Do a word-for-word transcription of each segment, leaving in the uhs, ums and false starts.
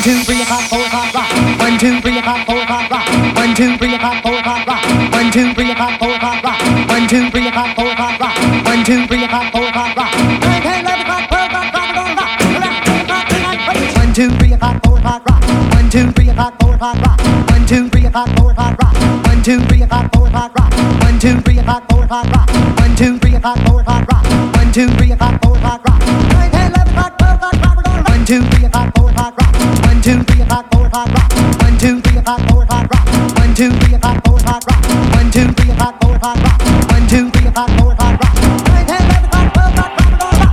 two, three o'clock, four o'clock, rock. One, two, three o'clock, four o'clock, rock. One, two, three o'clock, four o'clock, rock. One, two, three o'clock, four o'clock, rock. One, two, three o'clock, four o'clock, rock. One, two, three o'clock, four o'clock, rock. Nine, ten, eleven o'clock, twelve o'clock, rock, we're gonna rock. One, two, three o'clock, four o'clock, rock. One, two, three o'clock, four o'clock, rock. One, two, three o'clock, four o'clock, rock. One, two, three o'clock, four o'clock, rock. One, two, three o'clock, four o'clock, rock. One, two, three o'clock, four o'clock, rock. One, two, three o'clock, four o'clock, rock. Nine, ten, eleven o'clock, twelve o'clock, rock, we're gonna rock. One, two, three o'clock, four o'clock, rock. One, two, three o'clock, four o'clock, rock. One, two, three o'clock, four o'clock, rock. One, two, three o'clock, four o'clock, rock. One, two, three o'clock, four o'clock, rock. One, two, three o'clock, four o'clock, rock. Nine, ten, eleven o'clock, twelve o'clock, rock, we're gonna rock.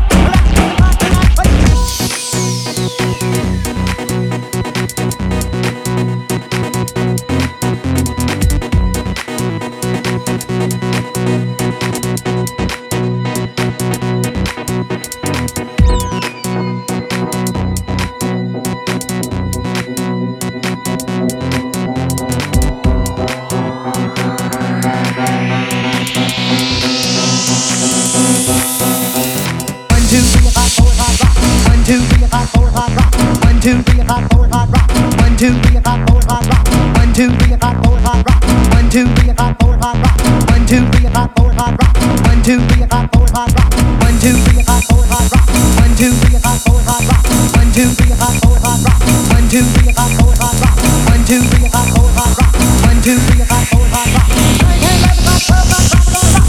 Two, three o'clock, four o'clock, rock. One, two, three o'clock, four o'clock, rock. One, two, three o'clock, four o'clock, rock. One, two, three o'clock, four o'clock, rock. One, two, three o'clock, four o'clock, rock. One, two, three o'clock, four o'clock, rock. One, two, three o'clock, four o'clock, rock. One, two, three o'clock, four o'clock, rock. One, two, three o'clock, four o'clock, rock. One, two, three o'clock, four o'clock, rock. One, two, three o'clock, four o'clock, rock. One, two, three o'clock, four o'clock, rock. Nine, ten, eleven o'clock, twelve o'clock, rock, we're gonna rock.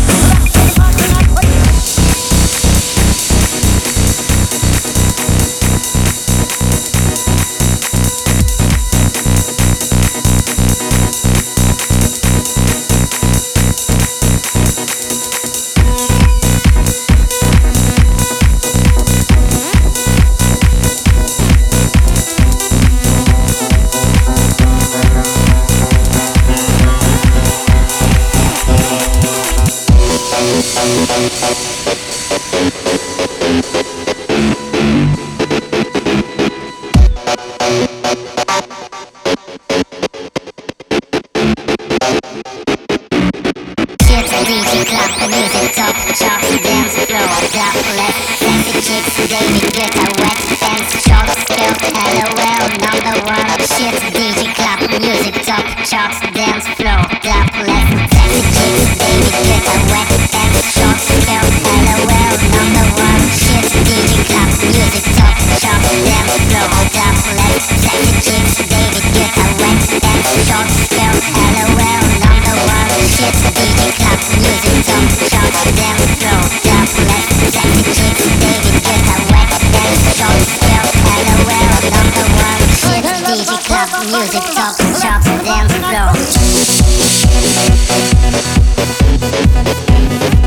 Music, talk, shots, dance, flow.